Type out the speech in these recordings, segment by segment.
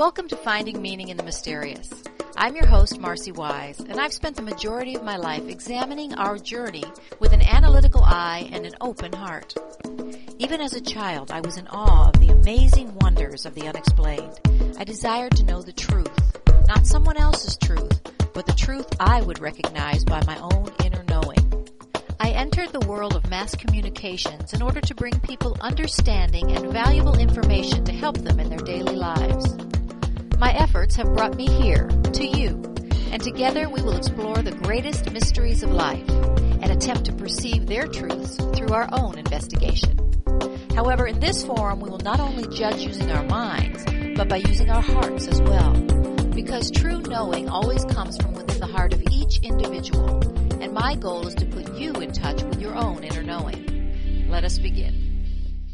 Welcome to Finding Meaning in the Mysterious. I'm your host, Marcy Wise, and I've spent the majority of my life examining our journey with an analytical eye and an open heart. Even as a child, I was in awe of the amazing wonders of the unexplained. I desired to know the truth, not someone else's truth, but the truth I would recognize by my own inner knowing. I entered the world of mass communications in order to bring people understanding and valuable information to help them in their daily lives. My efforts have brought me here, to you, and together we will explore the greatest mysteries of life and attempt to perceive their truths through our own investigation. However, in this forum, we will not only judge using our minds, but by using our hearts as well, because true knowing always comes from within the heart of each individual, and my goal is to put you in touch with your own inner knowing. Let us begin.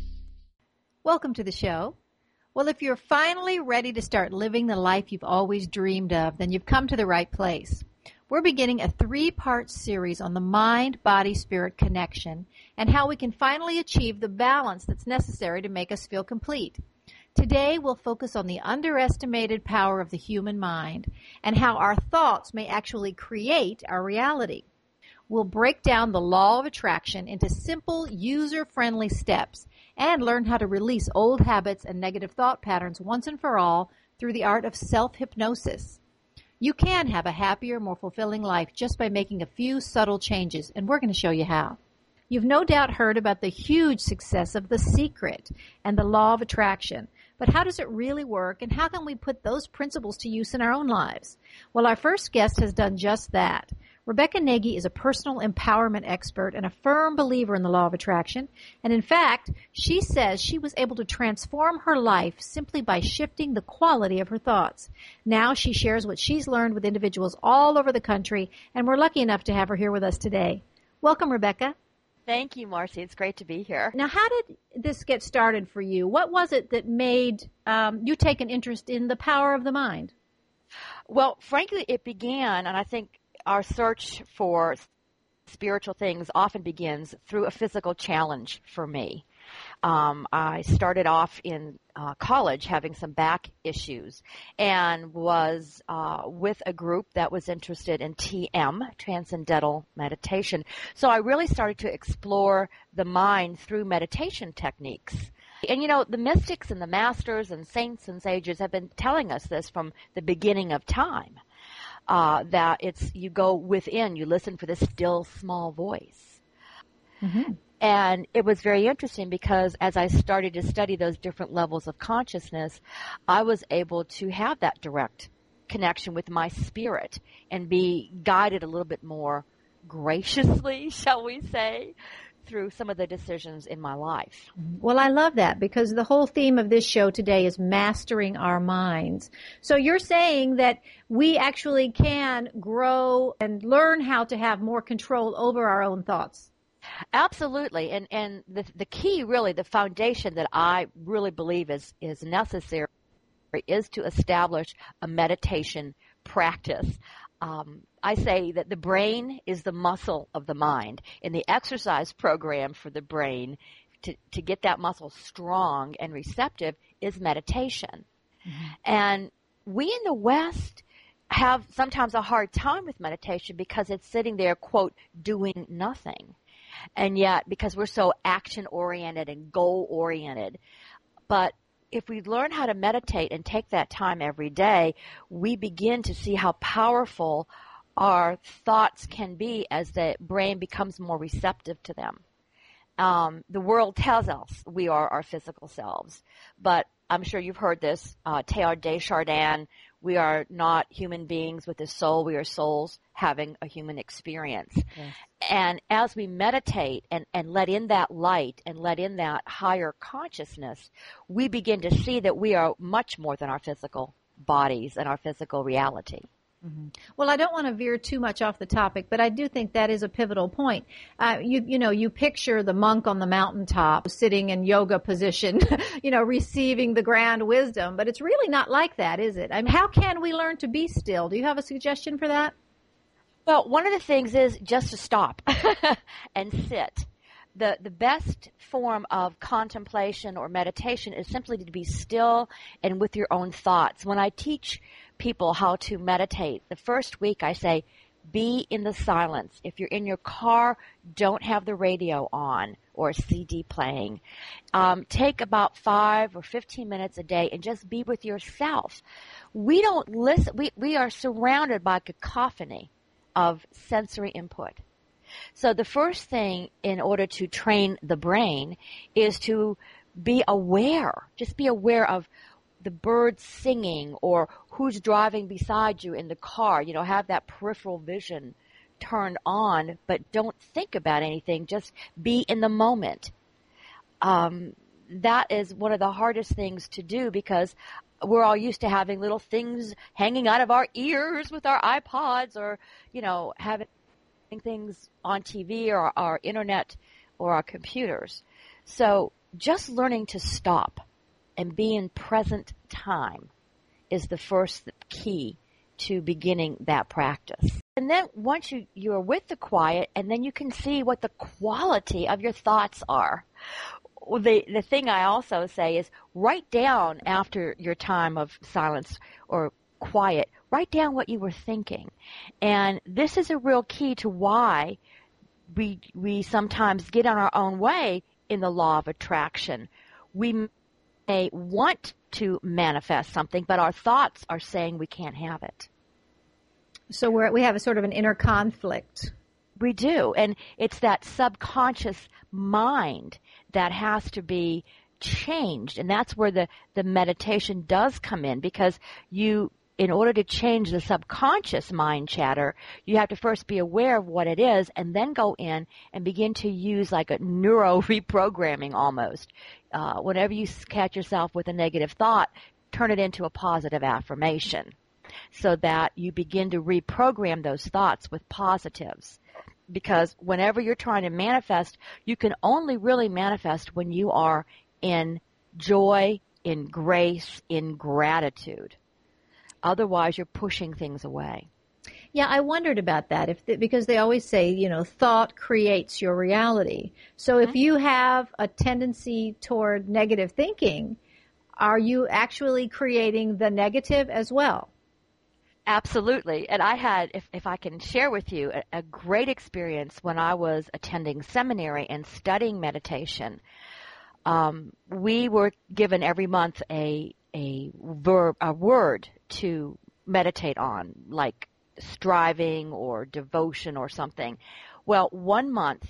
Welcome to the show. Well, if you're finally ready to start living the life you've always dreamed of, then you've come to the right place. We're beginning a 3-part series on the mind-body-spirit connection and how we can finally achieve the balance that's necessary to make us feel complete. Today, we'll focus on the underestimated power of the human mind and how our thoughts may actually create our reality. We'll break down the law of attraction into simple, user-friendly steps and learn how to release old habits and negative thought patterns once and for all through the art of self-hypnosis. You can have a happier, more fulfilling life just by making a few subtle changes, and we're going to show you how. You've no doubt heard about the huge success of The Secret and the law of attraction, but how does it really work, and how can we put those principles to use in our own lives? Well, our first guest has done just that. Rebecca Nagy is a personal empowerment expert and a firm believer in the law of attraction. And in fact, she says she was able to transform her life simply by shifting the quality of her thoughts. Now she shares what she's learned with individuals all over the country, and we're lucky enough to have her here with us today. Welcome, Rebecca. Thank you, Marcy. It's great to be here. Now, how did this get started for you? What was it that made you take an interest in the power of the mind? Well, frankly, it began, and I think our search for spiritual things often begins through a physical challenge for me. I started off in college having some back issues and was with a group that was interested in TM, Transcendental Meditation. So I really started to explore the mind through meditation techniques. And, you know, the mystics and the masters and saints and sages have been telling us this from the beginning of time. That it's, you go within, you listen for this still small voice. Mm-hmm. And it was very interesting because as I started to study those different levels of consciousness, I was able to have that direct connection with my spirit and be guided a little bit more graciously, shall we say, through some of the decisions in my life. Well, I love that because the whole theme of this show today is mastering our minds. So you're saying that we actually can grow and learn how to have more control over our own thoughts. Absolutely. And the key, really, the foundation that I really believe is necessary is to establish a meditation practice. I say that the brain is the muscle of the mind, and the exercise program for the brain to get that muscle strong and receptive is meditation. Mm-hmm. And we in the West have sometimes a hard time with meditation because it's sitting there, quote, doing nothing. And yet, because we're so action-oriented and goal-oriented, but if we learn how to meditate and take that time every day, we begin to see how powerful our thoughts can be as the brain becomes more receptive to them. The world tells us we are our physical selves, but I'm sure you've heard this, Teilhard de Chardin, we are not human beings with a soul, we are souls having a human experience. Yes. And as we meditate and let in that light and let in that higher consciousness, we begin to see that we are much more than our physical bodies and our physical reality. Mm-hmm. Well, I don't want to veer too much off the topic, but I do think that is a pivotal point. You picture the monk on the mountaintop sitting in yoga position, receiving the grand wisdom, but it's really not like that, is it? I mean, how can we learn to be still? Do you have a suggestion for that? Well, one of the things is just to stop and sit. the best form of contemplation or meditation is simply to be still and with your own thoughts. When I teach people how to meditate, the first week I say, be in the silence. If you're in your car, don't have the radio on or a CD playing. Take about 5 or 15 minutes a day and just be with yourself. We don't listen. We are surrounded by cacophony of sensory input. So the first thing in order to train the brain is to be aware. Just be aware of the birds singing or who's driving beside you in the car. You know, have that peripheral vision turned on, but don't think about anything. Just be in the moment. That is one of the hardest things to do because we're all used to having little things hanging out of our ears with our iPods or, you know, having things on TV or our internet or our computers. So just learning to stop and be in present time is the first key to beginning that practice. And then once you are with the quiet, and then you can see what the quality of your thoughts are. The thing I also say is write down after your time of silence or quiet, write down what you were thinking. And this is a real key to why we sometimes get on our own way in the law of attraction. We may want to manifest something, but our thoughts are saying we can't have it. So we have a sort of an inner conflict. We do, and it's that subconscious mind that has to be changed, and that's where the meditation does come in, because in order to change the subconscious mind chatter, you have to first be aware of what it is and then go in and begin to use like a neuro reprogramming almost. Whenever you catch yourself with a negative thought, turn it into a positive affirmation so that you begin to reprogram those thoughts with positives. Because whenever you're trying to manifest, you can only really manifest when you are in joy, in grace, in gratitude. Otherwise, you're pushing things away. Yeah, I wondered about that because they always say, you know, thought creates your reality. So if you have a tendency toward negative thinking, are you actually creating the negative as well? Absolutely. And I had, if I can share with you, a great experience when I was attending seminary and studying meditation. We were given every month a word to meditate on, like striving or devotion or something. Well, 1 month,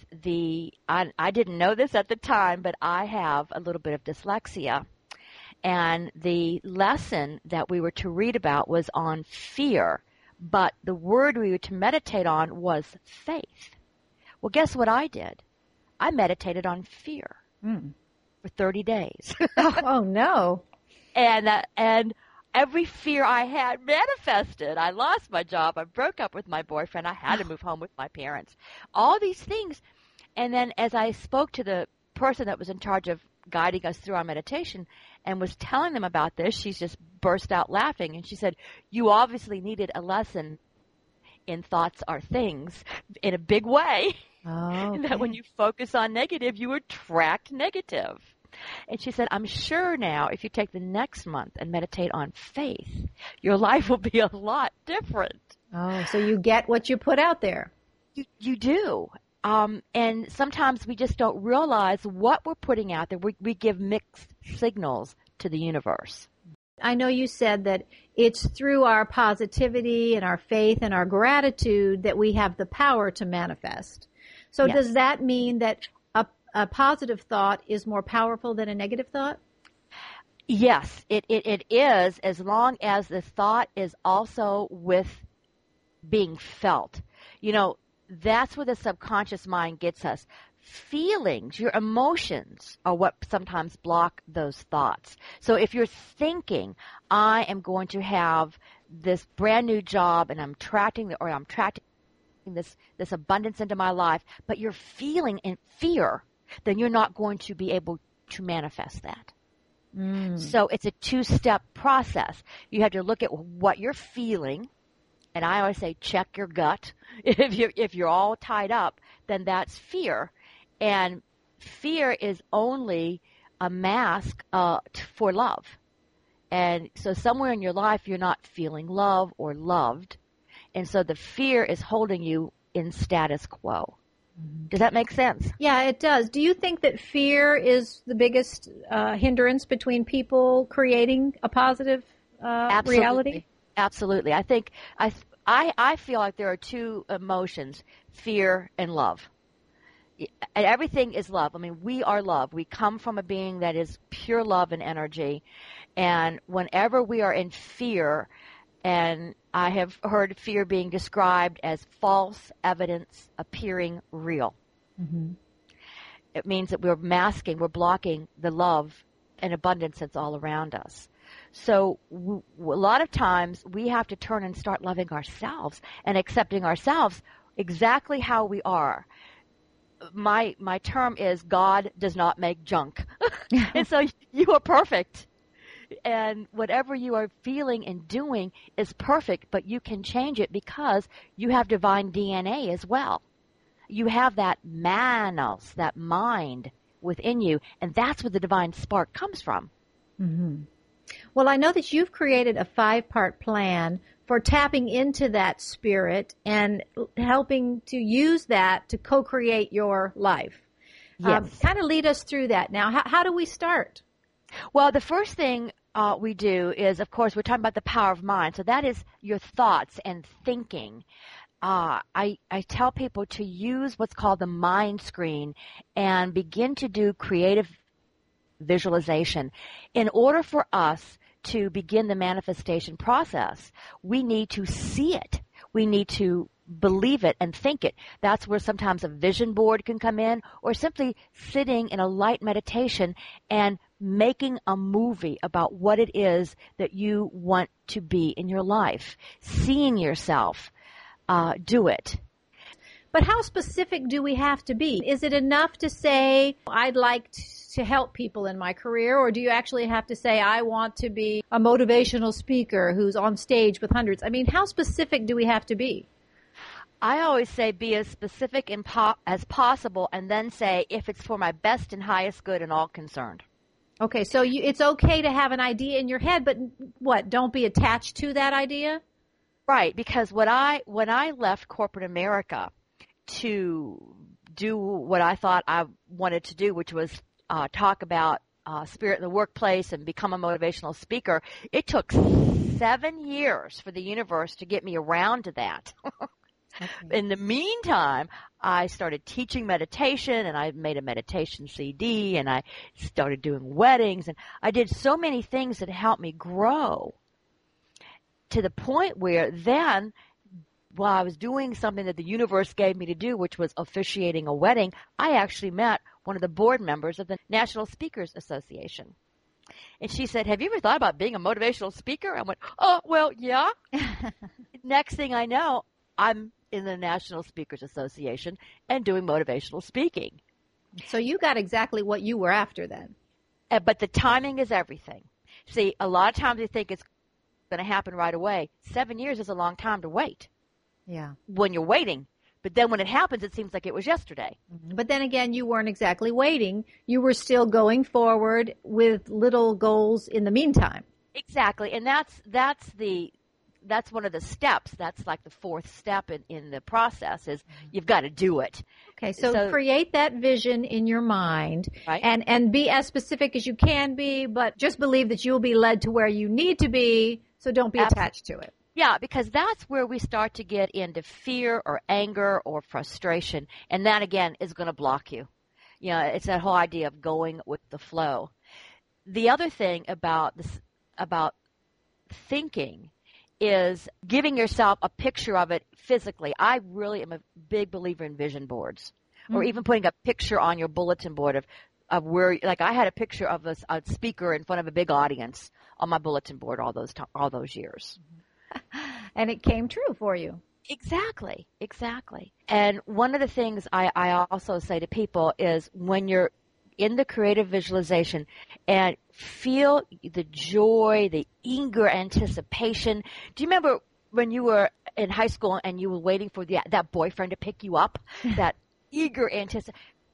I didn't know this at the time, but I have a little bit of dyslexia. And the lesson that we were to read about was on fear, but the word we were to meditate on was faith. Well, guess what I did? I meditated on fear for 30 days. Oh, no. And every fear I had manifested. I lost my job. I broke up with my boyfriend. I had to move home with my parents. All these things. And then as I spoke to the person that was in charge of guiding us through our meditation and was telling them about this, she just burst out laughing. And she said, you obviously needed a lesson in thoughts are things in a big way. Oh, okay. That when you focus on negative, you attract negative. And she said, I'm sure now if you take the next month and meditate on faith, your life will be a lot different. Oh, so you get what you put out there. You do. And sometimes we just don't realize what we're putting out there. We give mixed signals to the universe. I know you said that it's through our positivity and our faith and our gratitude that we have the power to manifest. So Yes. Does that mean that a positive thought is more powerful than a negative thought? Yes, it is, as long as the thought is also with being felt. You know, that's where the subconscious mind gets us. Feelings, your emotions are what sometimes block those thoughts. So if you're thinking, I am going to have this brand new job and I'm attracting this abundance into my life, but you're feeling in fear, then you're not going to be able to manifest that. So it's a two-step process. You have to look at what you're feeling, and I always say check your gut. If you're all tied up, then that's fear. And fear is only a mask for love. And so somewhere in your life you're not feeling love or loved. And so the fear is holding you in status quo. Does that make sense? Yeah, it does. Do you think that fear is the biggest hindrance between people creating a positive reality? Absolutely. I think I feel like there are two emotions, fear and love. And everything is love. I mean, we are love. We come from a being that is pure love and energy. And whenever we are in fear, and I have heard fear being described as false evidence appearing real. Mm-hmm. It means that we're masking, we're blocking the love and abundance that's all around us. So a lot of times we have to turn and start loving ourselves and accepting ourselves exactly how we are. My term is God does not make junk. And so you are perfect. And whatever you are feeling and doing is perfect, but you can change it because you have divine DNA as well. You have that manos, that mind within you, and that's where the divine spark comes from. Mm-hmm. Well, I know that you've created a 5-part plan for tapping into that spirit and helping to use that to co-create your life. Yes. Kind of lead us through that. Now, how do we start? Well, the first thing we do is, of course, we're talking about the power of mind. So that is your thoughts and thinking. I tell people to use what's called the mind screen and begin to do creative visualization. In order for us to begin the manifestation process, we need to see it. We need to believe it and think it. That's where sometimes a vision board can come in, or simply sitting in a light meditation and making a movie about what it is that you want to be in your life. Seeing yourself do it. But how specific do we have to be? Is it enough to say, I'd like to help people in my career, or do you actually have to say, I want to be a motivational speaker who's on stage with hundreds? I mean, how specific do we have to be? I always say be as specific as possible, and then say, if it's for my best and highest good and all concerned. Okay, so it's okay to have an idea in your head, but what, don't be attached to that idea? Right, because when I left corporate America to do what I thought I wanted to do, which was talk about spirit in the workplace and become a motivational speaker, it took 7 years for the universe to get me around to that. Okay. In the meantime, I started teaching meditation, and I made a meditation CD, and I started doing weddings, and I did so many things that helped me grow to the point where then, while I was doing something that the universe gave me to do, which was officiating a wedding, I actually met one of the board members of the National Speakers Association. And she said, have you ever thought about being a motivational speaker? I went, oh, well, yeah. Next thing I know, I'm in the National Speakers Association and doing motivational speaking. So you got exactly what you were after then. But the timing is everything. See, a lot of times we think it's going to happen right away. 7 years is a long time to wait. Yeah. When you're waiting. But then when it happens, it seems like it was yesterday. But then again, you weren't exactly waiting. You were still going forward with little goals in the meantime. Exactly. And that's one of the steps. That's like the fourth step in the process is you've got to do it. Okay, so create that vision in your mind, right, and be as specific as you can be, but just believe that you'll be led to where you need to be, so don't be attached to it. Yeah, because that's where we start to get into fear or anger or frustration, and that, again, is going to block you. You know, it's that whole idea of going with the flow. The other thing about thinking is giving yourself a picture of it physically. I really am a big believer in vision boards, or even putting a picture on your bulletin board of where, like I had a picture of a speaker in front of a big audience on my bulletin board all those years. And it came true for you. Exactly. And one of the things I also say to people is when you're in the creative visualization and feel the joy, the eager anticipation. Do you remember when you were in high school and you were waiting for that boyfriend to pick you up? That eager anticipation.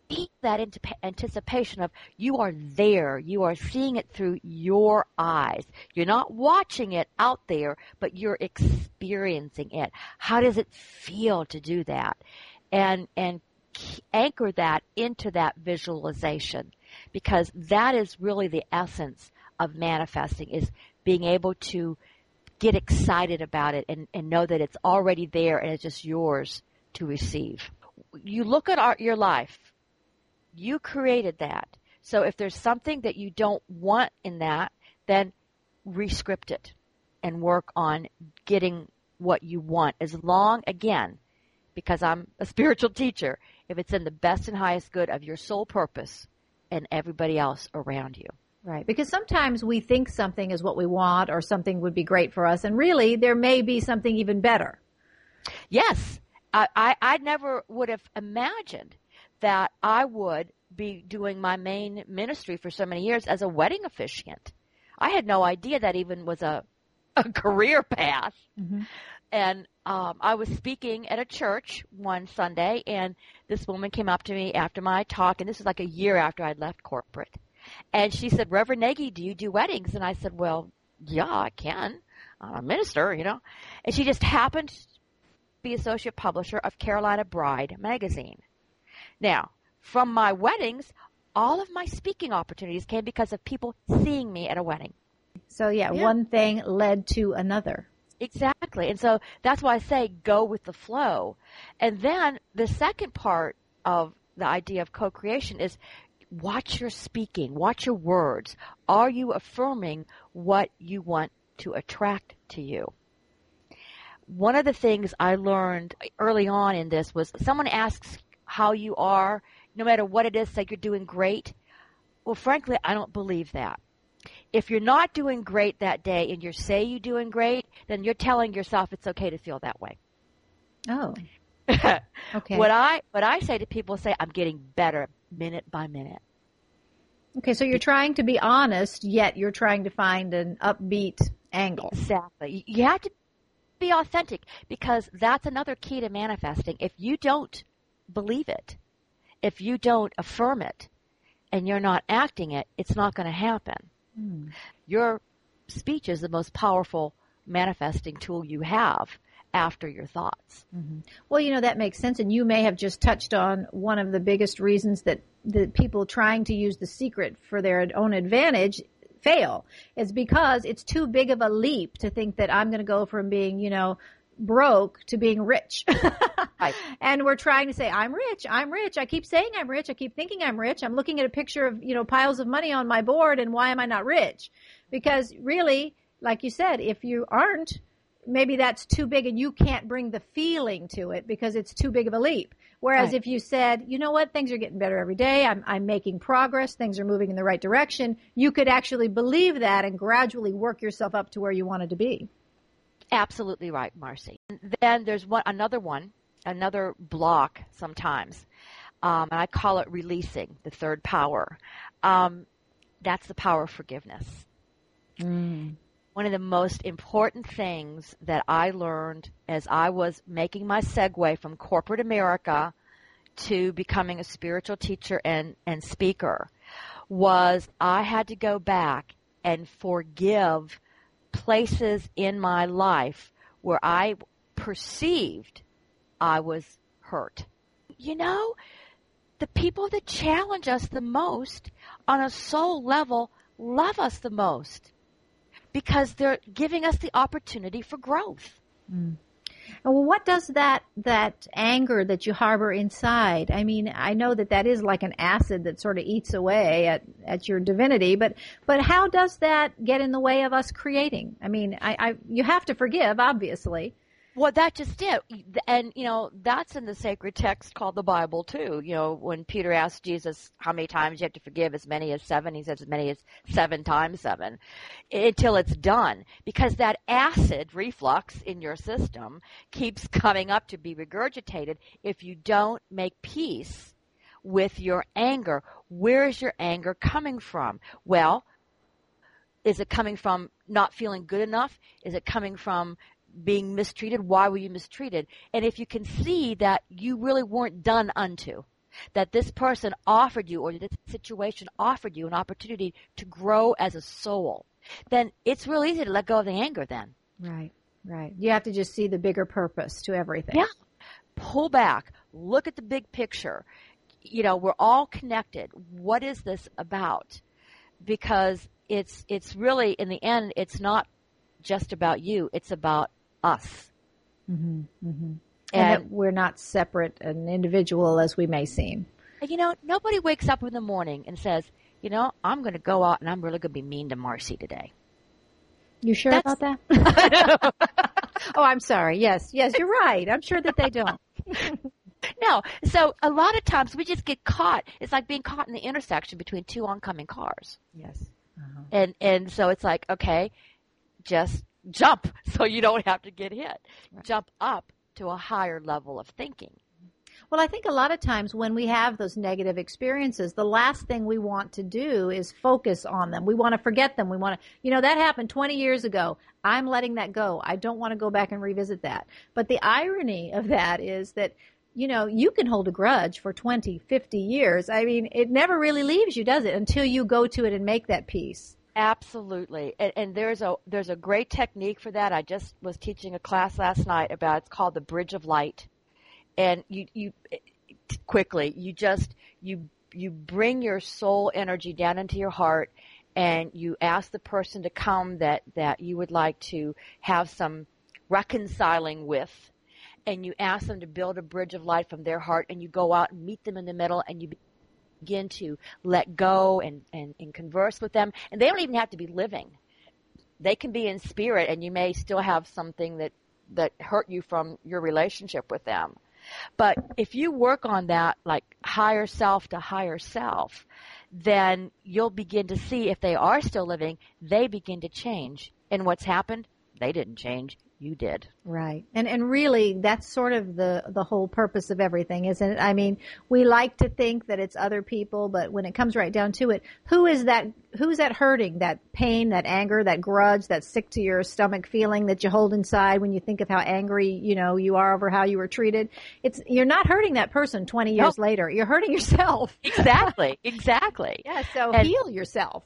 that anticipation of you are there. You are seeing it through your eyes. You're not watching it out there, but you're experiencing it. How does it feel to do that? And anchor that into that visualization, because that is really the essence of manifesting, is being able to get excited about it and know that it's already there and it's just yours to receive. You look at your life. You created that. So if there's something that you don't want in that, then rescript it and work on getting what you want. As long, again, because I'm a spiritual teacher, if it's in the best and highest good of your soul purpose and everybody else around you. Right, because sometimes we think something is what we want or something would be great for us, and really there may be something even better. Yes. I never would have imagined that I would be doing my main ministry for so many years as a wedding officiant. I had no idea that even was a career path. Mm-hmm. And I was speaking at a church one Sunday, and this woman came up to me after my talk, and this was like a year after I'd left corporate. And she said, "Reverend Nagy, do you do weddings?" And I said, "Well, yeah, I can. I'm a minister, you know." And she just happened to be associate publisher of Carolina Bride magazine. Now, from my weddings, all of my speaking opportunities came because of people seeing me at a wedding. So, yeah, one thing led to another. Exactly. And so that's why I say go with the flow. And then the second part of the idea of co-creation is watch your speaking, watch your words. Are you affirming what you want to attract to you? One of the things I learned early on in this was someone asks how you are, no matter what it is, say you're doing great. Well, frankly, I don't believe that. If you're not doing great that day and you say you're doing great, then you're telling yourself it's okay to feel that way. Oh. Okay. What I say to people, say I'm getting better minute by minute. Okay, so you're trying to be honest, yet you're trying to find an upbeat angle. Exactly. You have to be authentic, because that's another key to manifesting. If you don't believe it, if you don't affirm it, and you're not acting it, it's not going to happen. Your speech is the most powerful manifesting tool you have after your thoughts. Mm-hmm. Well, you know, that makes sense. And you may have just touched on one of the biggest reasons that the people trying to use the secret for their own advantage fail, is because it's too big of a leap to think that I'm going to go from being, you know, broke to being rich. Right. And we're trying to say, I'm rich. I keep saying I'm rich. I keep thinking I'm rich. I'm looking at a picture of, you know, piles of money on my board, and why am I not rich? Because really, like you said, if you aren't, maybe that's too big and you can't bring the feeling to it because it's too big of a leap. Whereas if you said, you know what, things are getting better every day. I'm making progress. Things are moving in the right direction. You could actually believe that and gradually work yourself up to where you wanted to be. Absolutely right, Marcy. And then there's another block sometimes, and I call it releasing, the third power. That's the power of forgiveness. One of the most important things that I learned as I was making my segue from corporate America to becoming a spiritual teacher and speaker was I had to go back and forgive places in my life where I perceived I was hurt. You know, the people that challenge us the most on a soul level love us the most because they're giving us the opportunity for growth. Well, what does that anger that you harbor inside? I mean, I know that is like an acid that sort of eats away at your divinity, but how does that get in the way of us creating? I mean, you have to forgive, obviously. Well, that just it. And, you know, that's in the sacred text called the Bible, too. You know, when Peter asked Jesus how many times you have to forgive, as many as 7, he says as many as 7 times 7, until it's done. Because that acid reflux in your system keeps coming up to be regurgitated if you don't make peace with your anger. Where is your anger coming from? Well, is it coming from not feeling good enough? Is it coming from being mistreated? Why were you mistreated? And if you can see that you really weren't done unto, that this person offered you or this situation offered you an opportunity to grow as a soul, then it's real easy to let go of the anger then. Right, right. You have to just see the bigger purpose to everything. Yeah. Pull back. Look at the big picture. You know, we're all connected. What is this about? Because it's really, in the end, it's not just about you. It's about us. Mm-hmm, mm-hmm. And that we're not separate and individual as we may seem. You know, nobody wakes up in the morning and says, you know, I'm going to go out and I'm really going to be mean to Marcy today. You sure about that? Oh, I'm sorry. Yes, you're right. I'm sure that they don't. No. So a lot of times we just get caught. It's like being caught in the intersection between two oncoming cars. Yes. Uh-huh. And so it's like, okay, just jump so you don't have to get hit. Right. Jump up to a higher level of thinking. Well, I think a lot of times when we have those negative experiences, the last thing we want to do is focus on them. We want to forget them. We want to, that happened 20 years ago. I'm letting that go. I don't want to go back and revisit that. But the irony of that is that, you can hold a grudge for 20, 50 years. I mean, it never really leaves you, does it, until you go to it and make that peace. Absolutely. And there's a great technique for that. I just was teaching a class last night about, it's called the Bridge of Light. And you bring your soul energy down into your heart, and you ask the person to come that you would like to have some reconciling with, and you ask them to build a bridge of light from their heart, and you go out and meet them in the middle, and you begin to let go and converse with them. And they don't even have to be living. They can be in spirit, and you may still have something that hurt you from your relationship with them. But if you work on that, like higher self to higher self, then you'll begin to see if they are still living, they begin to change. And what's happened? They didn't change. You did. Right. And really, that's sort of the whole purpose of everything, isn't it? I mean, we like to think that it's other people, but when it comes right down to it, who's that hurting? That pain, that anger, that grudge, that sick to your stomach feeling that you hold inside when you think of how angry, you are over how you were treated. You're not hurting that person 20 years later. You're hurting yourself. Exactly. Yeah, so heal yourself.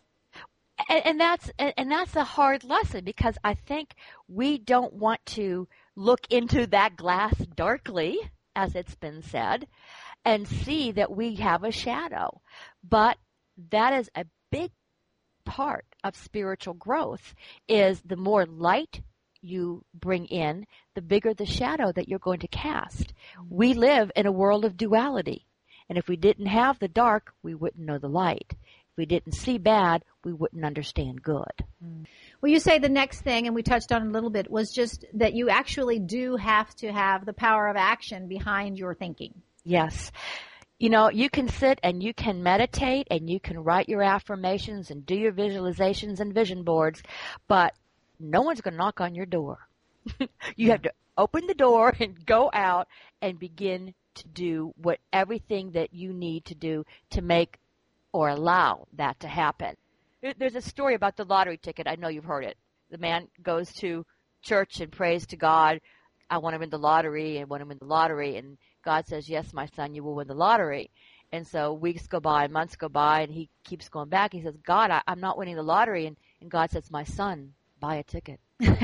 And that's a hard lesson, because I think we don't want to look into that glass darkly, as it's been said, and see that we have a shadow. But that is a big part of spiritual growth, is the more light you bring in, the bigger the shadow that you're going to cast. We live in a world of duality. And if we didn't have the dark, we wouldn't know the light. We didn't see bad, we wouldn't understand good. Well, you say the next thing, and we touched on it a little bit, was just that you actually do have to have the power of action behind your thinking. Yes. You can sit and you can meditate and you can write your affirmations and do your visualizations and vision boards, but no one's going to knock on your door. You have to open the door and go out and begin to do everything that you need to do to make or allow that to happen. There's a story about the lottery ticket. I know you've heard it. The man goes to church and prays to God, I want to win the lottery, and God says, yes, my son, you will win the lottery. And so weeks go by, months go by, and he keeps going back. He says, God, I'm not winning the lottery. And God says, my son, buy a ticket.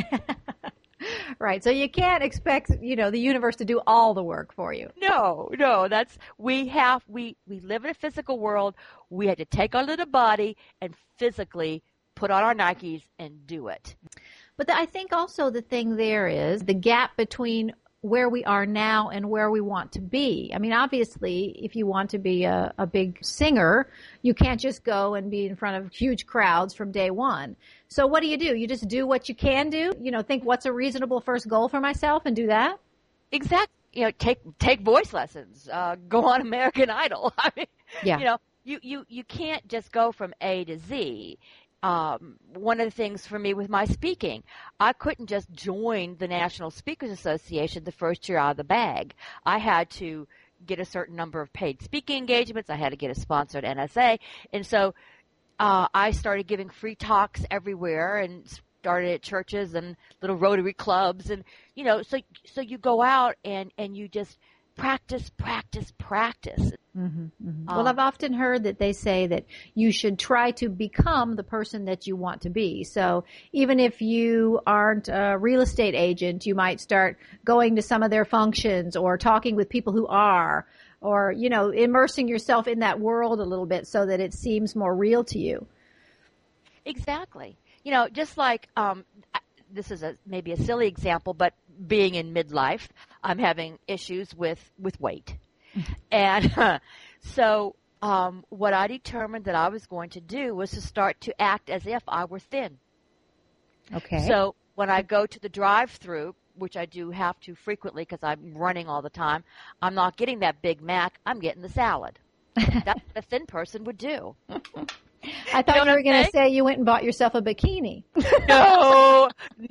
Right. So you can't expect, the universe to do all the work for you. No. We live in a physical world. We had to take our little body and physically put on our Nikes and do it. But I think also the thing there is the gap between where we are now and where we want to be. I mean, obviously, if you want to be a big singer, you can't just go and be in front of huge crowds from day one. So what do? You just do what you can do? Think what's a reasonable first goal for myself and do that? Exactly. Take voice lessons, go on American Idol. I mean, yeah. You can't just go from A to Z. One of the things for me with my speaking, I couldn't just join the National Speakers Association the first year out of the bag. I had to get a certain number of paid speaking engagements. I had to get a sponsored NSA. And so I started giving free talks everywhere and started at churches and little Rotary clubs. And, so you go out and you just practice. Mm-hmm, mm-hmm. Well, I've often heard that they say that you should try to become the person that you want to be. So even if you aren't a real estate agent, you might start going to some of their functions or talking with people who are, or, you know, immersing yourself in that world a little bit so that it seems more real to you. Exactly. You know, just like this is maybe a silly example, but being in midlife, I'm having issues with weight. And so what I determined that I was going to do was to start to act as if I were thin. Okay. So when I go to the drive-through, which I do have to frequently because I'm running all the time, I'm not getting that Big Mac. I'm getting the salad. That's what a thin person would do. I thought you were going to say you went and bought yourself a bikini. No.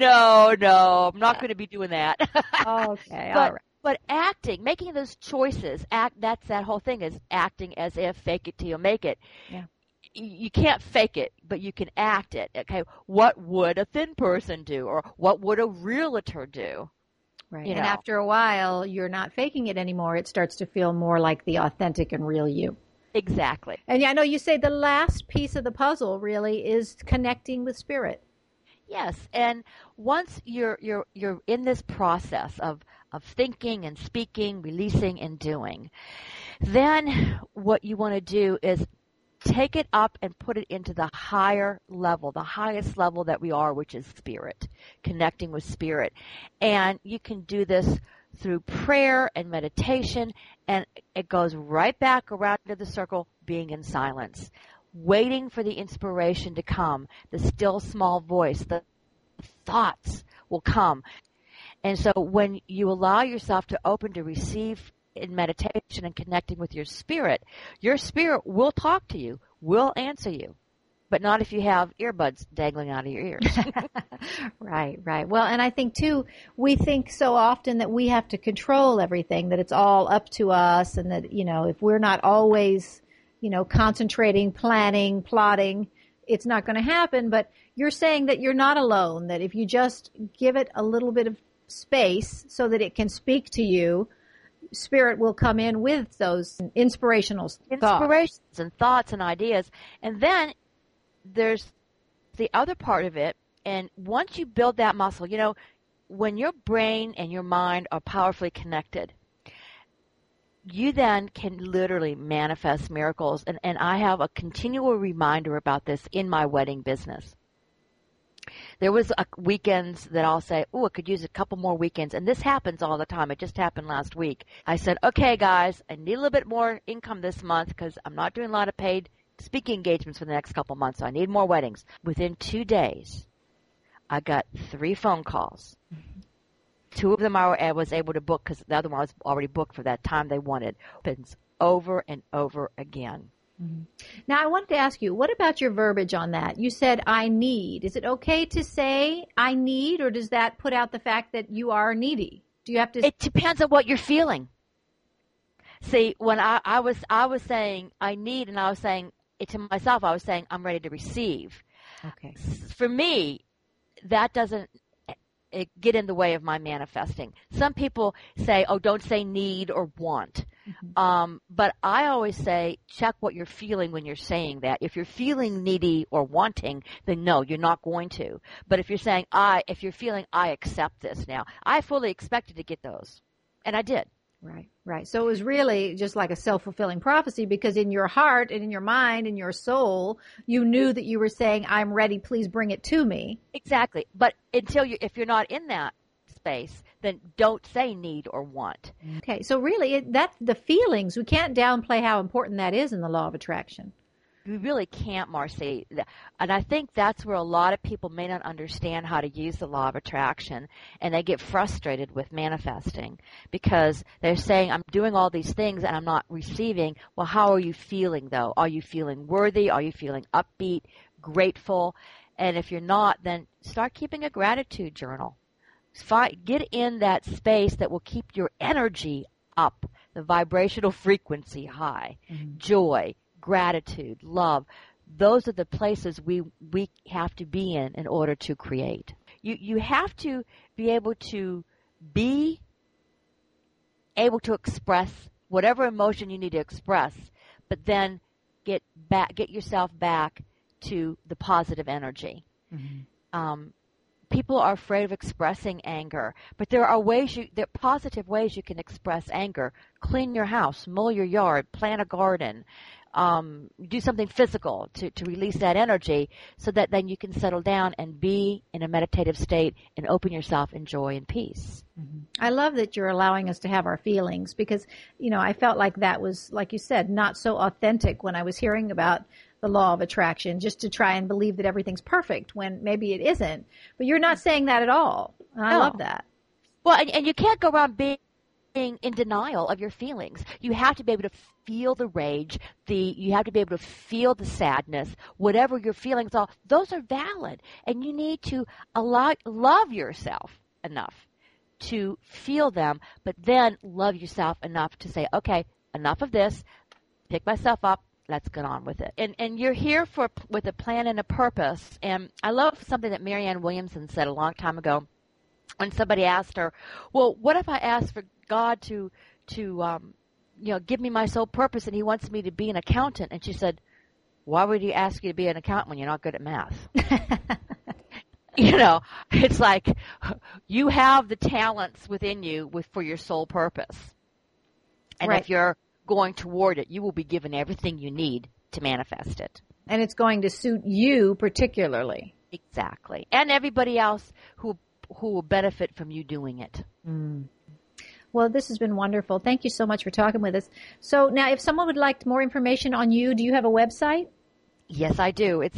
I'm not going to be doing that. Okay, all right. But acting, making those choices, that's that whole thing is acting as if, fake it till you make it. Yeah. You can't fake it, but you can act it. Okay, what would a thin person do, or what would a realtor do? Right. And after a while, you're not faking it anymore. It starts to feel more like the authentic and real you. Exactly. And I know you say the last piece of the puzzle really is connecting with spirit. Yes, and once you're in this process of thinking and speaking, releasing and doing, then what you want to do is take it up and put it into the higher level, the highest level that we are, which is spirit, connecting with spirit. And you can do this through prayer and meditation, and it goes right back around to the circle, being in silence, waiting for the inspiration to come, the still small voice, the thoughts will come. And so when you allow yourself to open to receive in meditation and connecting with your spirit will talk to you, will answer you. But not if you have earbuds dangling out of your ears. Right. Well, and I think, too, we think so often that we have to control everything, that it's all up to us, and that, you know, if we're not always, you know, concentrating, planning, plotting, it's not going to happen. But you're saying that you're not alone, that if you just give it a little bit of space so that it can speak to you, spirit will come in with those inspirations and thoughts and ideas. And then there's the other part of it, and once you build that muscle, you know, when your brain and your mind are powerfully connected, you then can literally manifest miracles. And I have a continual reminder about this in my wedding business. There was weekends that I'll say, I could use a couple more weekends. And this happens all the time. It just happened last week. I said, okay, guys, I need a little bit more income this month because I'm not doing a lot of paid speaking engagements for the next couple months, so I need more weddings. Within 2 days, I got 3 phone calls. 2 of them I was able to book because the other one was already booked for that time they wanted. Happens over and over again. Mm-hmm. Now, I wanted to ask you, what about your verbiage on that? You said, I need. Is it okay to say I need, or does that put out the fact that you are needy? Do you have to? It depends on what you're feeling. See, when I was saying I need, and I was saying it to myself, I was saying I'm ready to receive. Okay. For me, that doesn't get in the way of my manifesting. Some people say, don't say need or want. Mm-hmm. But I always say, check what you're feeling when you're saying that. If you're feeling needy or wanting, then no, you're not going to. But if you're saying, if you're feeling, I accept this now, I fully expected to get those. And I did. Right. So it was really just like a self-fulfilling prophecy, because in your heart and in your mind and your soul, you knew that you were saying, I'm ready, please bring it to me. Exactly. But if you're not in that space, then don't say need or want. Okay. So really, that's the feelings. We can't downplay how important that is in the law of attraction. You really can't, Marcy. And I think that's where a lot of people may not understand how to use the law of attraction, and they get frustrated with manifesting because they're saying, I'm doing all these things and I'm not receiving. Well, how are you feeling, though? Are you feeling worthy? Are you feeling upbeat, grateful? And if you're not, then start keeping a gratitude journal. Get in that space that will keep your energy up, the vibrational frequency high, joy, gratitude, love. Those are the places we have to be in order to create. You have to be able to express whatever emotion you need to express, but then get yourself back to the positive energy. Mm-hmm. People are afraid of expressing anger, but there are positive ways you can express anger. Clean your house, mow your yard, plant a garden, do something physical to release that energy so that then you can settle down and be in a meditative state and open yourself in joy and peace. Mm-hmm. I love that you're allowing us to have our feelings because, I felt like that was, like you said, not so authentic when I was hearing about the law of attraction, just to try and believe that everything's perfect when maybe it isn't. But you're not saying that at all. And I love that. Well, and you can't go around being in denial of your feelings. You have to be able to feel the rage, you have to be able to feel the sadness, whatever your feelings are, those are valid. And you need to love yourself enough to feel them, but then love yourself enough to say, okay, enough of this, pick myself up, let's get on with it. And you're here with a plan and a purpose. And I love something that Marianne Williamson said a long time ago when somebody asked her, well, what if I asked for God to give me my sole purpose and he wants me to be an accountant? And she said, why would he ask you to be an accountant when you're not good at math? It's like you have the talents within you for your sole purpose. And right. If you're going toward it, you will be given everything you need to manifest it. And it's going to suit you particularly. Exactly. And everybody else who will benefit from you doing it. Mm. Well, this has been wonderful. Thank you so much for talking with us. So now if someone would like more information on you, do you have a website? Yes, I do. It's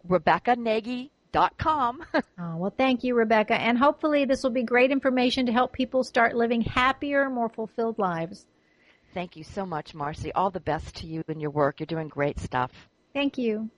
RebeccaNagy.com. Oh, well, thank you, Rebecca. And hopefully this will be great information to help people start living happier, more fulfilled lives. Thank you so much, Marcy. All the best to you and your work. You're doing great stuff. Thank you.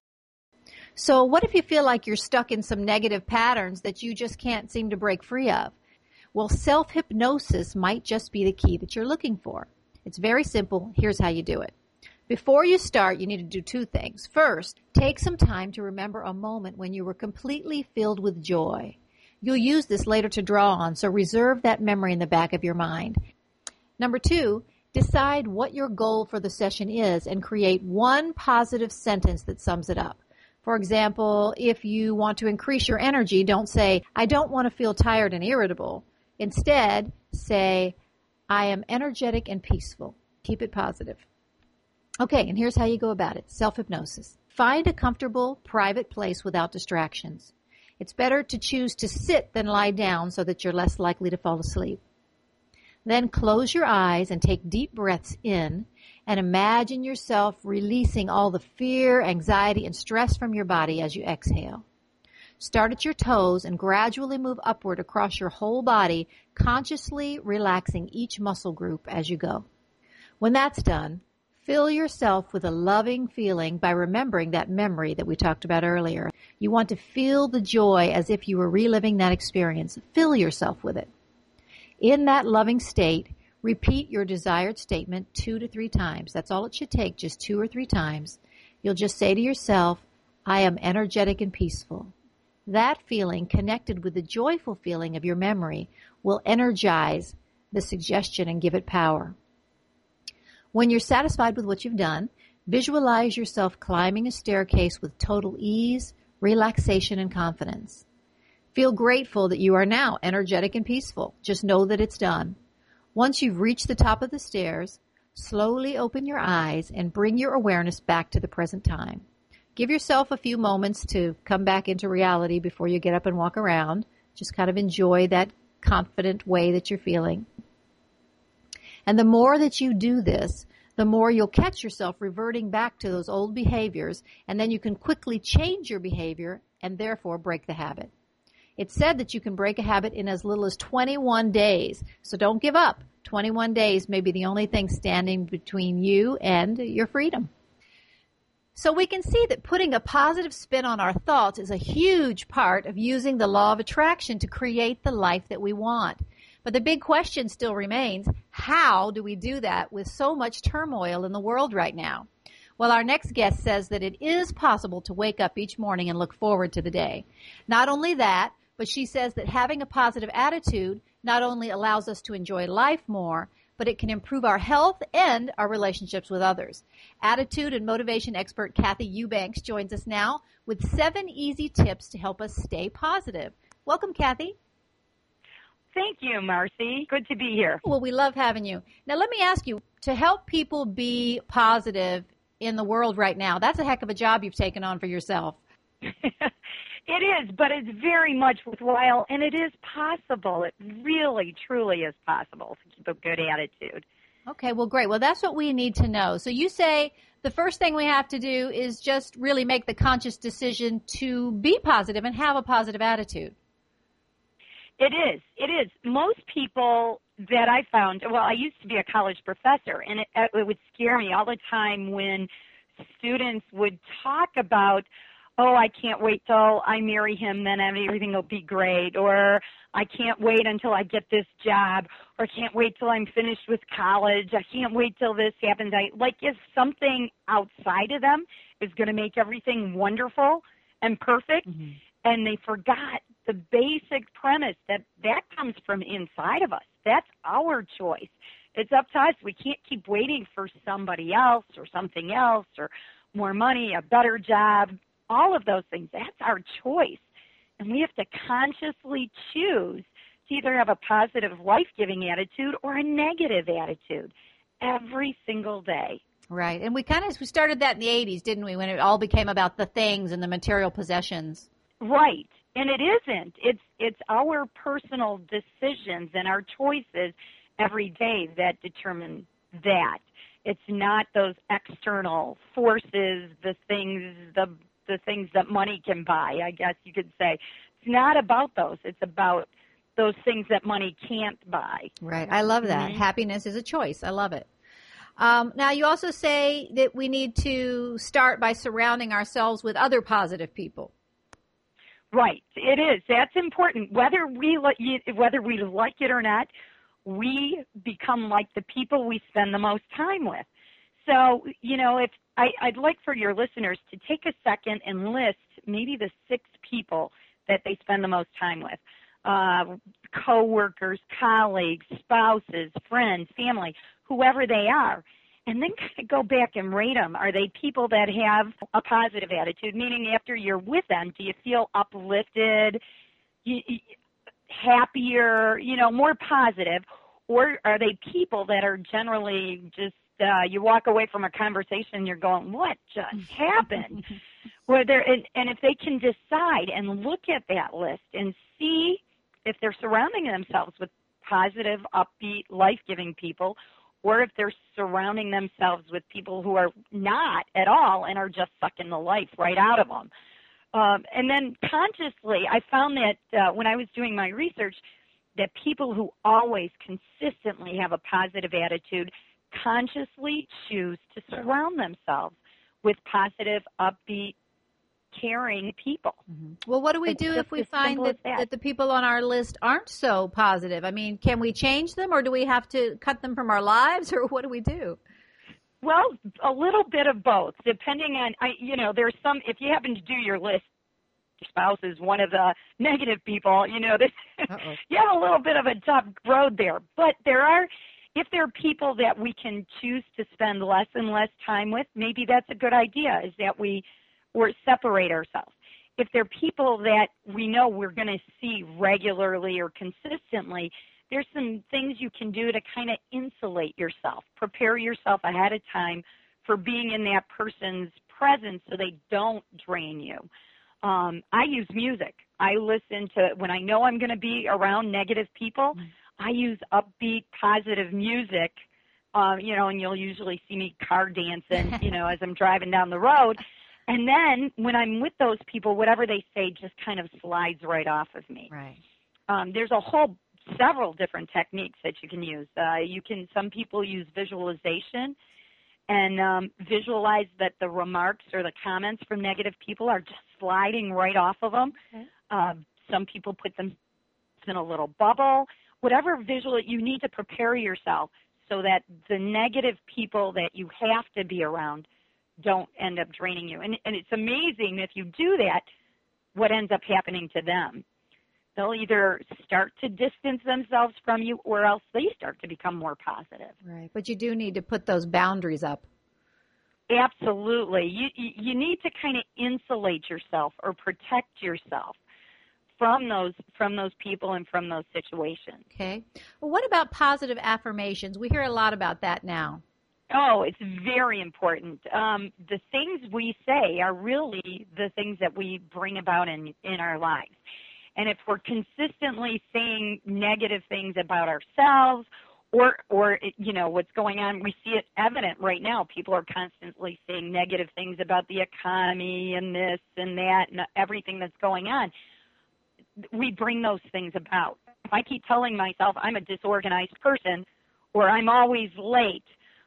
So what if you feel like you're stuck in some negative patterns that you just can't seem to break free of? Well, self-hypnosis might just be the key that you're looking for. It's very simple. Here's how you do it. Before you start, you need to do two things. First, take some time to remember a moment when you were completely filled with joy. You'll use this later to draw on, so reserve that memory in the back of your mind. Number two, decide what your goal for the session is and create one positive sentence that sums it up. For example, if you want to increase your energy, don't say, I don't want to feel tired and irritable. Instead, say, I am energetic and peaceful. Keep it positive. Okay, and here's how you go about it. Self-hypnosis. Find a comfortable, private place without distractions. It's better to choose to sit than lie down so that you're less likely to fall asleep. Then close your eyes and take deep breaths in and imagine yourself releasing all the fear, anxiety, and stress from your body as you exhale. Start at your toes and gradually move upward across your whole body, consciously relaxing each muscle group as you go. When that's done, fill yourself with a loving feeling by remembering that memory that we talked about earlier. You want to feel the joy as if you were reliving that experience. Fill yourself with it. In that loving state, repeat your desired statement 2 to 3 times. That's all it should take, just 2 or 3 times. You'll just say to yourself, I am energetic and peaceful. That feeling, connected with the joyful feeling of your memory, will energize the suggestion and give it power. When you're satisfied with what you've done, visualize yourself climbing a staircase with total ease, relaxation, and confidence. Feel grateful that you are now energetic and peaceful. Just know that it's done. Once you've reached the top of the stairs, slowly open your eyes and bring your awareness back to the present time. Give yourself a few moments to come back into reality before you get up and walk around. Just kind of enjoy that confident way that you're feeling. And the more that you do this, the more you'll catch yourself reverting back to those old behaviors, and then you can quickly change your behavior and therefore break the habit. It's said that you can break a habit in as little as 21 days, so don't give up. 21 days may be the only thing standing between you and your freedom. So we can see that putting a positive spin on our thoughts is a huge part of using the law of attraction to create the life that we want. But the big question still remains, how do we do that with so much turmoil in the world right now? Well, our next guest says that it is possible to wake up each morning and look forward to the day. Not only that, but she says that having a positive attitude not only allows us to enjoy life more, but it can improve our health and our relationships with others. Attitude and motivation expert Kathy Eubanks joins us now with 7 easy tips to help us stay positive. Welcome, Kathy. Thank you, Marcy. Good to be here. Well, we love having you. Now, let me ask you, to help people be positive in the world right now, that's a heck of a job you've taken on for yourself. It is, but it's very much worthwhile, and it is possible. It really, truly is possible to keep a good attitude. Okay, well, great. Well, that's what we need to know. So you say the first thing we have to do is just really make the conscious decision to be positive and have a positive attitude. It is. It is. Most people that I found, well, I used to be a college professor, and it would scare me all the time when students would talk about, oh, I can't wait till I marry him, then everything will be great, or I can't wait until I get this job, or I can't wait till I'm finished with college, I can't wait till this happens. Like if something outside of them is going to make everything wonderful and perfect, and they forgot the basic premise that comes from inside of us. That's our choice. It's up to us. We can't keep waiting for somebody else or something else or more money, a better job, all of those things. That's our choice. And we have to consciously choose to either have a positive, life-giving attitude or a negative attitude every single day. Right. And we started that in the 80s, didn't we, when it all became about the things and the material possessions. Right. And it isn't. It's our personal decisions and our choices every day that determine that. It's not those external forces, the things that money can buy, I guess you could say. It's not about those. It's about those things that money can't buy. Right. I love that. Happiness is a choice. I love it. Now, you also say that we need to start by surrounding ourselves with other positive people. Right. It is. That's important. Whether we like it or not, we become like the people we spend the most time with. So, if I'd like for your listeners to take a second and list maybe the 6 people that they spend the most time with, coworkers, colleagues, spouses, friends, family, whoever they are. And then kind of go back and rate them. Are they people that have a positive attitude? Meaning after you're with them, do you feel uplifted, happier, more positive? Or are they people that are generally just, you walk away from a conversation and you're going, what just happened? And if they can decide and look at that list and see if they're surrounding themselves with positive, upbeat, life-giving people, or if they're surrounding themselves with people who are not at all and are just sucking the life right out of them. And then consciously, I found that when I was doing my research, that people who always consistently have a positive attitude consciously choose to surround themselves with positive, upbeat, caring people. Well, what do we do if we find that the people on our list aren't so positive? I mean, can we change them, or do we have to cut them from our lives, or what do we do? Well, a little bit of both, depending on, there's some, if you happen to do your list, your spouse is one of the negative people, you have a little bit of a tough road there. But if there are people that we can choose to spend less and less time with, maybe that's a good idea, is that or separate ourselves. If they're people that we know we're going to see regularly or consistently, there's some things you can do to kind of insulate yourself, prepare yourself ahead of time for being in that person's presence so they don't drain you. I use music. I listen to, when I know I'm going to be around negative people, I use upbeat, positive music, and you'll usually see me car dancing, as I'm driving down the road. And then when I'm with those people, whatever they say just kind of slides right off of me. Right. There's several different techniques that you can use. Some people use visualization and visualize that the remarks or the comments from negative people are just sliding right off of them. Okay. Some people put them in a little bubble. Whatever visual, you need to prepare yourself so that the negative people that you have to be around don't end up draining you. And it's amazing if you do that, what ends up happening to them. they'll either start to distance themselves from you or else they start to become more positive. Right. But you do need to put those boundaries up. Absolutely. You need to kind of insulate yourself or protect yourself from those people and from those situations. Okay. Well, what about positive affirmations? We hear a lot about that now. Oh, it's very important. The things we say are really the things that we bring about in our lives. And if we're consistently saying negative things about ourselves or what's going on, we see it evident right now. People are constantly saying negative things about the economy and this and that and everything that's going on. We bring those things about. If I keep telling myself I'm a disorganized person, or I'm always late,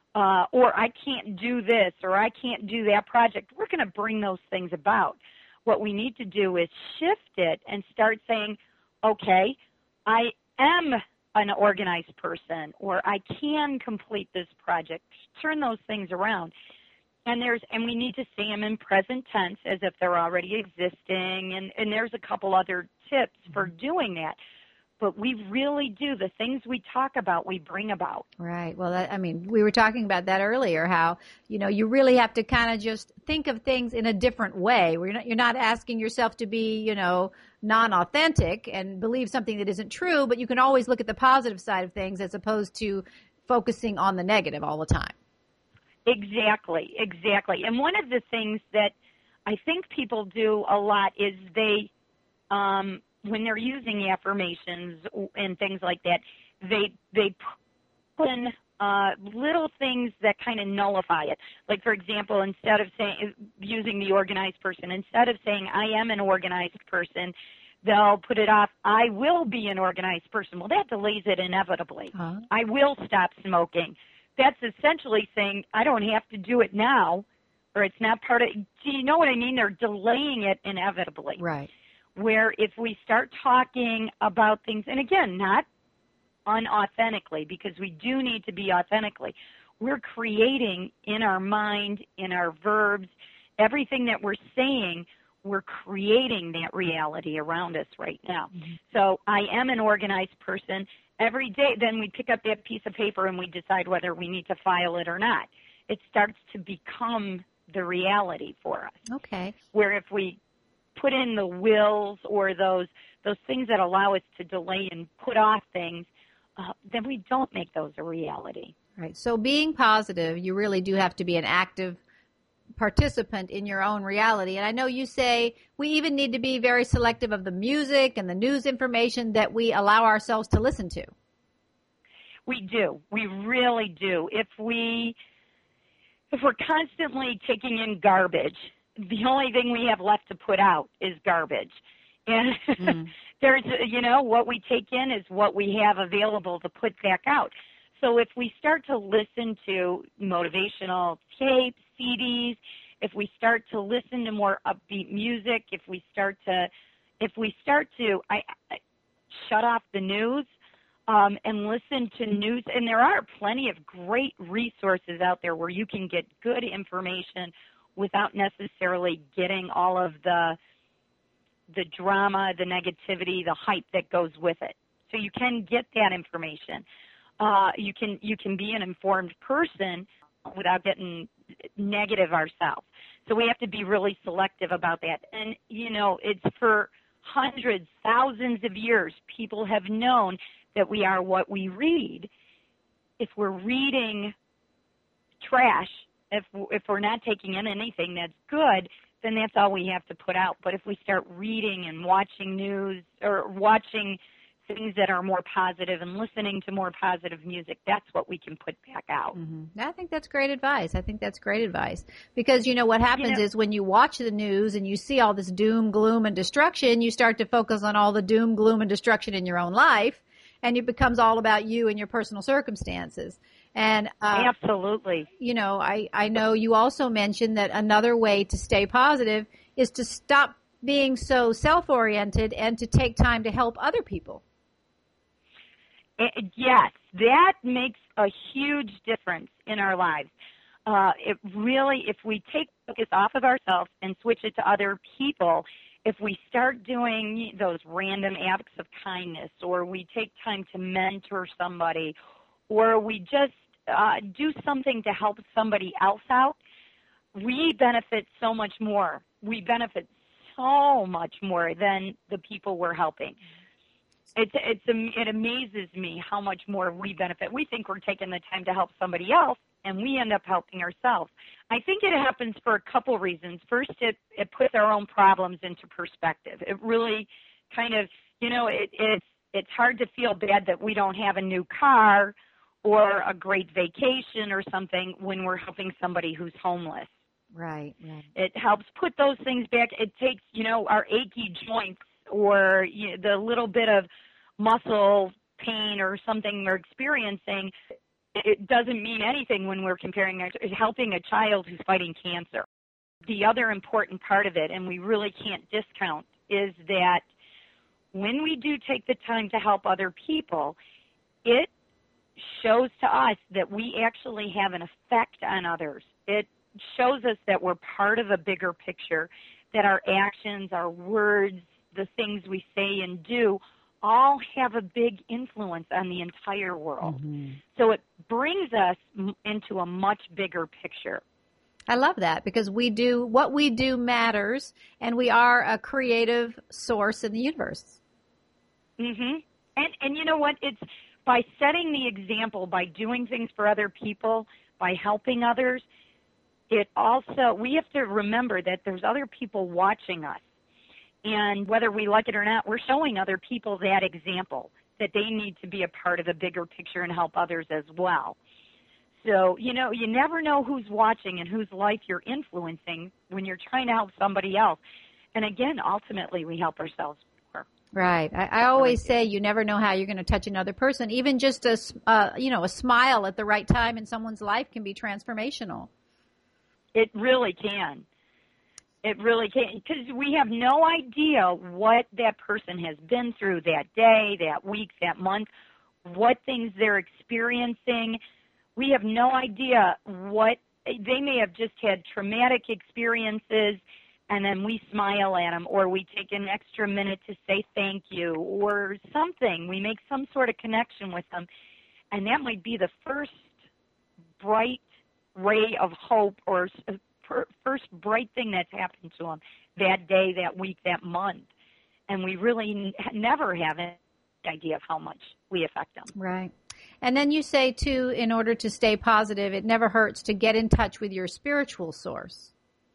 or I can't do this, or I can't do that project, we're going to bring those things about. What we need to do is shift it and start saying, okay, I am an organized person, or I can complete this project. Turn those things around. And we need to say them in present tense as if they're already existing. And there's a couple other tips for doing that. But we really do. The things we talk about, we bring about. Right. Well, we were talking about that earlier, how, you really have to kind of just think of things in a different way. You're not asking yourself to be, non-authentic and believe something that isn't true, but you can always look at the positive side of things as opposed to focusing on the negative all the time. Exactly. And one of the things that I think people do a lot is they, when they're using affirmations and things like that, they put in little things that kind of nullify it. Like, for example, instead of using the organized person, instead of saying I am an organized person, they'll put it off, I will be an organized person. Well, that delays it inevitably. Uh-huh. I will stop smoking. That's essentially saying I don't have to do it now, or it's not part of. Do you know what I mean? They're delaying it inevitably. Right. Where if we start talking about things, and again, not unauthentically, because we do need to be authentically, we're creating in our mind, in our verbs, everything that we're saying, we're creating that reality around us right now. Mm-hmm. So I am an organized person. Every day, then we pick up that piece of paper and we decide whether we need to file it or not. It starts to become the reality for us. Okay. Where if we put in the wills or those things that allow us to delay and put off things, then we don't make those a reality. Right. So being positive, you really do have to be an active participant in your own reality. And I know you say we even need to be very selective of the music and the news information that we allow ourselves to listen to. We do. We really do. If we're constantly taking in garbage, the only thing we have left to put out is garbage. And there's, what we take in is what we have available to put back out. So if we start to listen to motivational tapes, CDs, if we start to listen to more upbeat music, if we start to shut off the news and listen to news, and there are plenty of great resources out there where you can get good information without necessarily getting all of the drama, the negativity, the hype that goes with it. So you can get that information. You can be an informed person without getting negative ourselves. So we have to be really selective about that. And, it's for hundreds, thousands of years, people have known that we are what we read. If we're reading trash, if we're not taking in anything that's good, then that's all we have to put out. But if we start reading and watching news or watching things that are more positive and listening to more positive music, that's what we can put back out. Mm-hmm. I think that's great advice. Because, what happens is when you watch the news and you see all this doom, gloom, and destruction, you start to focus on all the doom, gloom, and destruction in your own life, and it becomes all about you and your personal circumstances. And absolutely. I know you also mentioned that another way to stay positive is to stop being so self-oriented and to take time to help other people. Yes, that makes a huge difference in our lives. It really, if we take focus off of ourselves and switch it to other people, if we start doing those random acts of kindness, or we take time to mentor somebody, or we just do something to help somebody else out, we benefit so much more. We benefit so much more than the people we're helping. It amazes me how much more we benefit. We think we're taking the time to help somebody else, and we end up helping ourselves. I think it happens for a couple reasons. First, it puts our own problems into perspective. It really kind of, it's hard to feel bad that we don't have a new car or a great vacation or something when we're helping somebody who's homeless. Right. It helps put those things back. It takes, our achy joints or the little bit of muscle pain or something we're experiencing. It doesn't mean anything when we're helping a child who's fighting cancer. The other important part of it, and we really can't discount, is that when we do take the time to help other people, it shows to us that we actually have an effect on others. It shows us that we're part of a bigger picture, that our actions, our words, the things we say and do all have a big influence on the entire world. Mm-hmm. So it brings us into a much bigger picture. I love that, because what we do matters, and we are a creative source in the universe. Mhm. And you know what? It's by setting the example, by doing things for other people, by helping others, we have to remember that there's other people watching us. And whether we like it or not, we're showing other people that example, that they need to be a part of a bigger picture and help others as well. So, you never know who's watching and whose life you're influencing when you're trying to help somebody else. And again, ultimately, we help ourselves more. Right. I always say you never know how you're going to touch another person. Even just a smile at the right time in someone's life can be transformational. It really can. It really can, because we have no idea what that person has been through that day, that week, that month, what things they're experiencing. We have no idea they may have just had traumatic experiences, and then we smile at them, or we take an extra minute to say thank you or something. We make some sort of connection with them, and that might be the first bright ray of hope or first bright thing that's happened to them that day, that week, that month. And we really never have an idea of how much we affect them. Right. And then you say, too, in order to stay positive, it never hurts to get in touch with your spiritual source.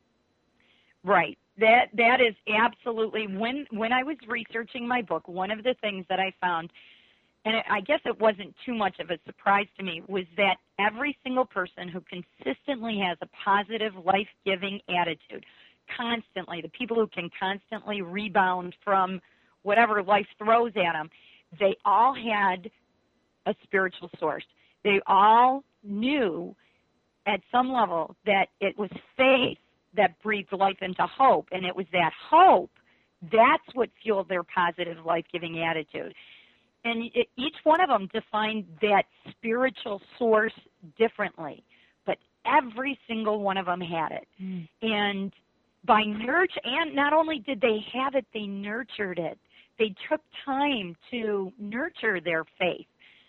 Right. That is absolutely, when I was researching my book, one of the things that I found, and I guess it wasn't too much of a surprise to me, was that every single person who consistently has a positive, life-giving attitude, constantly, the people who can constantly rebound from whatever life throws at them, they all had a spiritual source. They all knew at some level that it was faith that breathed life into hope, and it was that hope, that's what fueled their positive, life-giving attitude. And each one of them defined that spiritual source differently, but every single one of them had it. Mm. And by and not only did they have it, they nurtured it. They took time to nurture their faith,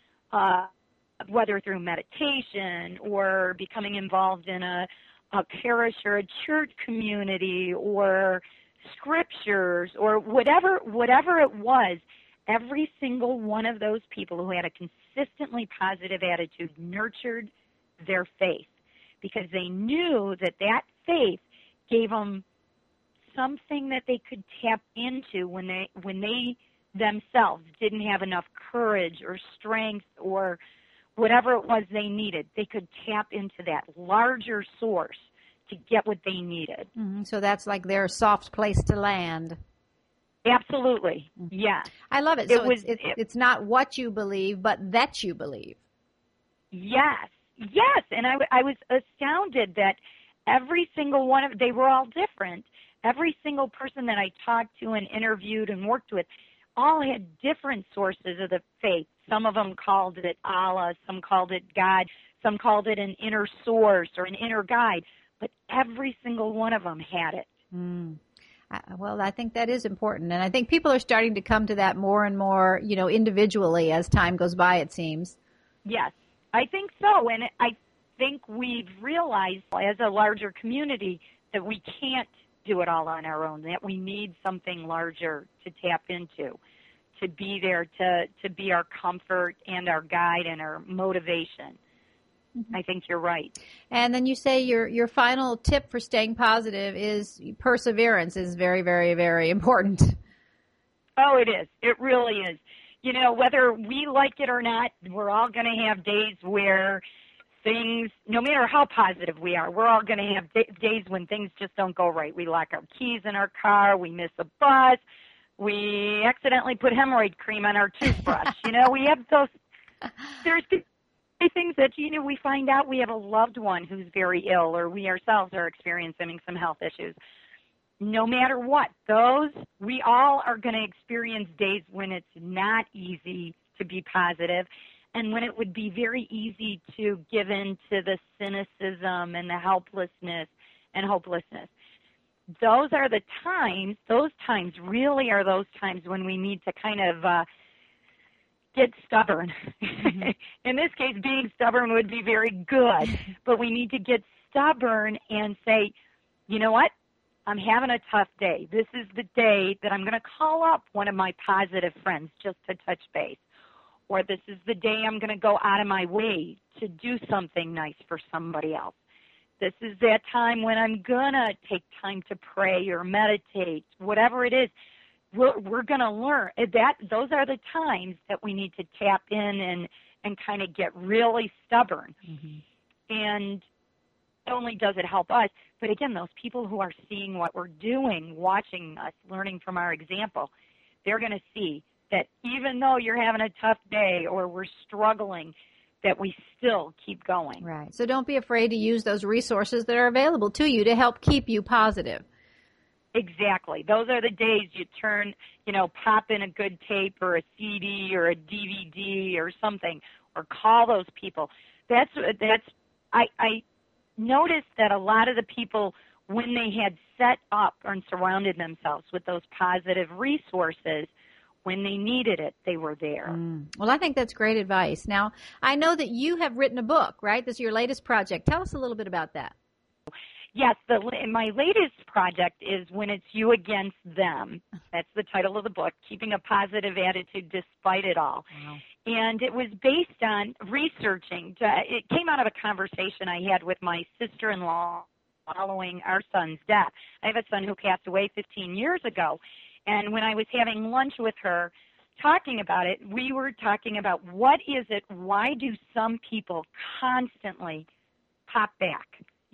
whether through meditation or becoming involved in a parish or a church community or scriptures or whatever it was. Every single one of those people who had a consistently positive attitude nurtured their faith, because they knew that faith gave them something that they could tap into when they themselves didn't have enough courage or strength or whatever it was they needed. They could tap into that larger source to get what they needed. Mm-hmm. So that's like their soft place to land. Absolutely, yeah. I love it. So it's not what you believe, but that you believe. Yes, and I was astounded that every single one they were all different. Every single person that I talked to and interviewed and worked with all had different sources of the faith. Some of them called it Allah, some called it God, some called it an inner source or an inner guide, but every single one of them had it. Mm. Well, I think that is important. And I think people are starting to come to that more and more, individually as time goes by, it seems. Yes, I think so. And I think we've realized as a larger community that we can't do it all on our own, that we need something larger to tap into, to be there, to be our comfort and our guide and our motivation. I think you're right. And then you say your final tip for staying positive is perseverance is very, very, very important. Oh, it is. It really is. Whether we like it or not, we're all going to have days where things, no matter how positive we are, we're all going to have days when things just don't go right. We lock our keys in our car, we miss a bus, we accidentally put hemorrhoid cream on our toothbrush. We have those, there's things that, we find out we have a loved one who's very ill, or we ourselves are experiencing some health issues. No matter what, we all are going to experience days when it's not easy to be positive, and when it would be very easy to give in to the cynicism and the helplessness and hopelessness. Those times really are those times when we need to kind of get stubborn. Mm-hmm. In this case, being stubborn would be very good, but we need to get stubborn and say, you know what? I'm having a tough day. This is the day that I'm going to call up one of my positive friends just to touch base. Or this is the day I'm going to go out of my way to do something nice for somebody else. This is that time when I'm going to take time to pray or meditate, whatever it is. We're going to learn that those are the times that we need to tap in and kind of get really stubborn. Mm-hmm. And not only does it help us, but again, those people who are seeing what we're doing, watching us, learning from our example, they're going to see that even though you're having a tough day or we're struggling, that we still keep going. Right. So don't be afraid to use those resources that are available to you to help keep you positive. Exactly. Those are the days you turn, pop in a good tape or a CD or a DVD or something, or call those people. I noticed that a lot of the people, when they had set up and surrounded themselves with those positive resources, when they needed it, they were there. Well, I think that's great advice. Now, I know that you have written a book, right? This is your latest project. Tell us a little bit about that. Yes, my latest project is When It's You Against Them. That's the title of the book, Keeping a Positive Attitude Despite It All. Wow. And it was based on researching. It came out of a conversation I had with my sister-in-law following our son's death. I have a son who passed away 15 years ago. And when I was having lunch with her talking about it, we were talking about why do some people constantly pop back?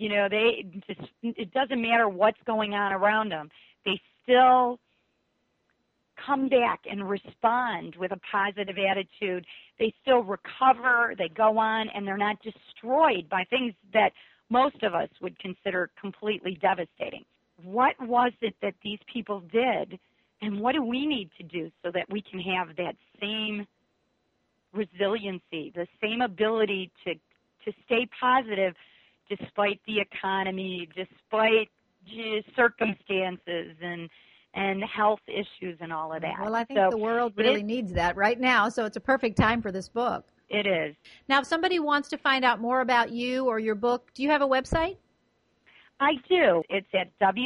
It doesn't matter what's going on around them. They still come back and respond with a positive attitude. They still recover, they go on, and they're not destroyed by things that most of us would consider completely devastating. What was it that these people did, and what do we need to do so that we can have that same resiliency, the same ability to stay positive despite the economy, despite circumstances and health issues and all of that. Well, I think the world really needs that right now, so it's a perfect time for this book. It is. Now, if somebody wants to find out more about you or your book, do you have a website? I do. It's at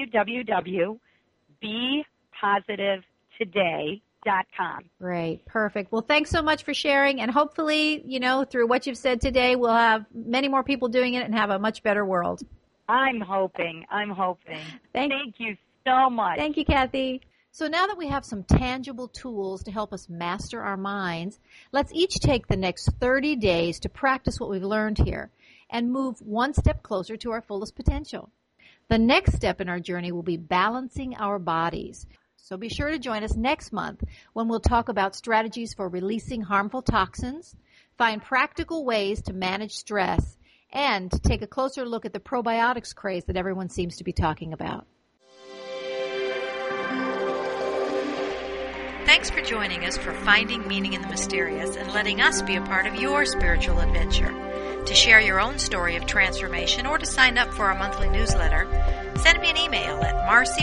www.bepositivetoday.com. Great. Perfect. Well, thanks so much for sharing. And hopefully, through what you've said today, we'll have many more people doing it and have a much better world. I'm hoping. Thank you so much. Thank you, Kathy. So now that we have some tangible tools to help us master our minds, let's each take the next 30 days to practice what we've learned here and move one step closer to our fullest potential. The next step in our journey will be balancing our bodies. So be sure to join us next month when we'll talk about strategies for releasing harmful toxins, find practical ways to manage stress, and take a closer look at the probiotics craze that everyone seems to be talking about. Thanks for joining us for Finding Meaning in the Mysterious and letting us be a part of your spiritual adventure. To share your own story of transformation or to sign up for our monthly newsletter, send me an email at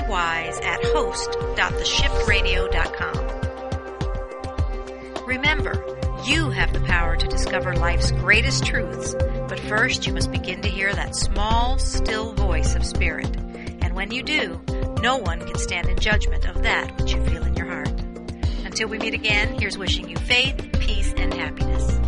marcywise@host.theshiftradio.com. Remember, you have the power to discover life's greatest truths, but first you must begin to hear that small, still voice of spirit. And when you do, no one can stand in judgment of that which you feel in your heart. Until we meet again, here's wishing you faith, peace, and happiness.